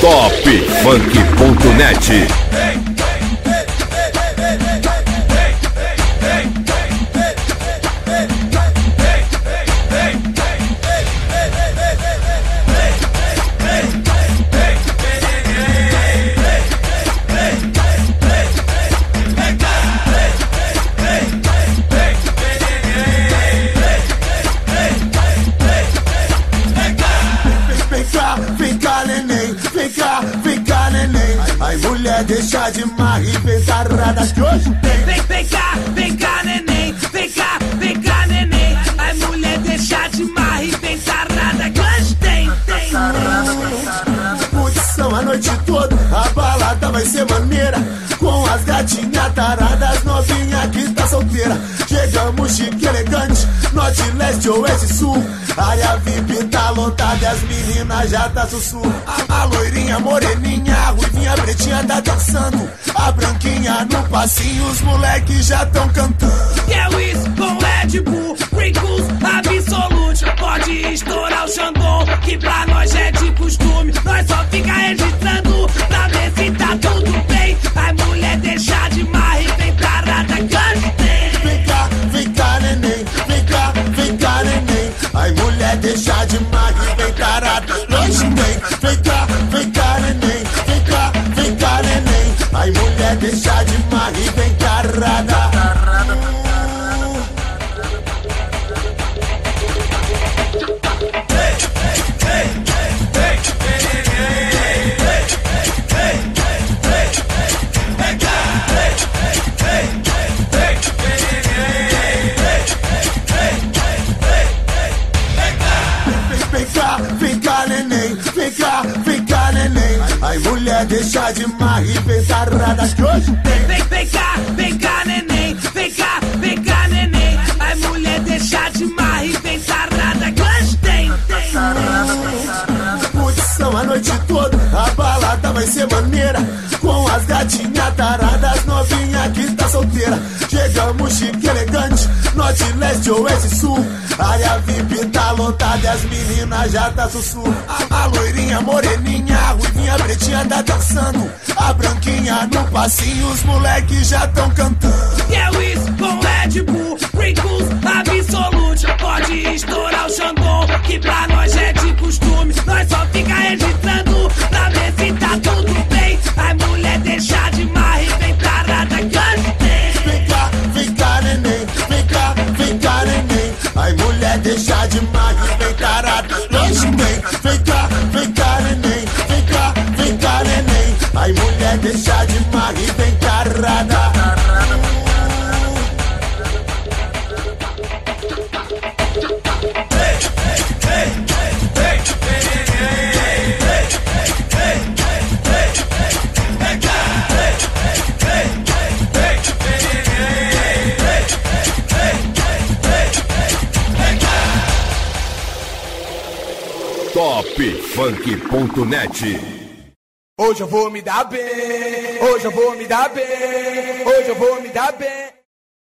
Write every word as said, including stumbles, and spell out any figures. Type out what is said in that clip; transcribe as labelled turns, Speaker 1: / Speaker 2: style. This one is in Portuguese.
Speaker 1: top funk ponto net.
Speaker 2: Deixa de marra e vem tarada que hoje tem.
Speaker 3: Vem, vem cá, vem cá, neném. Vem cá, vem cá, neném. Ai, mulher, deixa de marra e vem tarada que hoje tem, tem.
Speaker 2: Curtição a noite toda, a balada vai ser maneira. Com as gatinhas taradas, novinha que tá solteira. Chegamos chique, elegante, norte, leste, oeste, sul. Área V I P tá lotada e as meninas já tá sussurro. A, a loirinha, moreninha, a ruivinha, pretinha tá dançando. A branquinha no passinho, os moleques já tão cantando.
Speaker 3: Que isso com Red Bull, Pringles, Absolute. Pode estourar o Xandão, que pra nós é de costume. Nós só fica registrando pra ver se tá tudo bem. Ai, mulher, deixa de marra e vem tarada que hoje tem.
Speaker 2: Vem cá, vem cá, neném. Vem cá, vem cá, neném. Ai, mulher, deixa de marra e vem tarada que hoje tem. Vem cá, vem cá, neném. Vem cá, vem cá, neném. Ai, mulher, deixa de marra e vem tarada. Ai, mulher, deixa de marra e vem tarada que hoje tem.
Speaker 3: Vem, vem cá, vem cá, neném. Vem cá, vem cá, neném. Ai, mulher, deixa de marra e vem tarada que hoje tem, tem.
Speaker 2: Curtição a noite toda, a balada vai ser maneira. Com as gatinhas taradas, novinha que tá solteira. Chegamos chique, elegante, norte, leste, oeste, sul. Área V I P tá lotada e as meninas já tá sussurro. A, a loirinha, moreninha, a ruivinha, pretinha tá dançando. A branquinha no passinho, os moleques já tão cantando.
Speaker 3: Que é isso com Red Bull, Pringles, Absolute. Pode estourar o Xandão, que pra nós é de costume. Nós só fica registrando pra ver se tá tudo bem. Ai, mulher, deixa de marra e vem tarada que hoje tem.
Speaker 2: Vem cá, vem cá, neném. Vem cá, vem cá, neném. Ai, mulher, deixa de marra e vem tarada que hoje tem. Vem cá, vem cá, neném. Vem cá, vem cá, neném. Ai, mulher, deixa de marra e vem tarada.
Speaker 1: top funk ponto net.
Speaker 4: Hoje eu vou me dar bem, hoje eu vou me dar bem, hoje eu vou me dar bem.